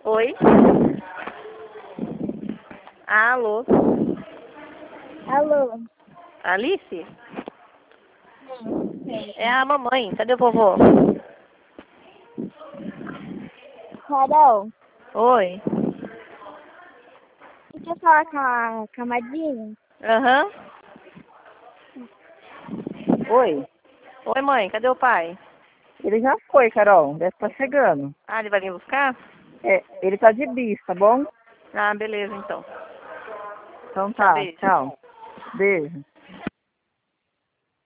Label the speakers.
Speaker 1: Oi? Alô?
Speaker 2: Alô?
Speaker 1: Alice?
Speaker 2: Sim.
Speaker 1: É a mamãe. Cadê o vovô?
Speaker 2: Carol,
Speaker 1: Oi?
Speaker 2: você quer falar com a Madinha?
Speaker 1: Aham.
Speaker 3: Oi,
Speaker 1: Oi, mãe. Cadê o pai?
Speaker 3: ele já foi, Carol. Deve estar chegando.
Speaker 1: Ah, ele vai vir buscar?
Speaker 3: É, ele tá de bis, tá bom?
Speaker 1: Ah, beleza, então.
Speaker 3: Então
Speaker 1: Tchau,
Speaker 3: tá,
Speaker 1: beijo.
Speaker 3: tchau. Beijo.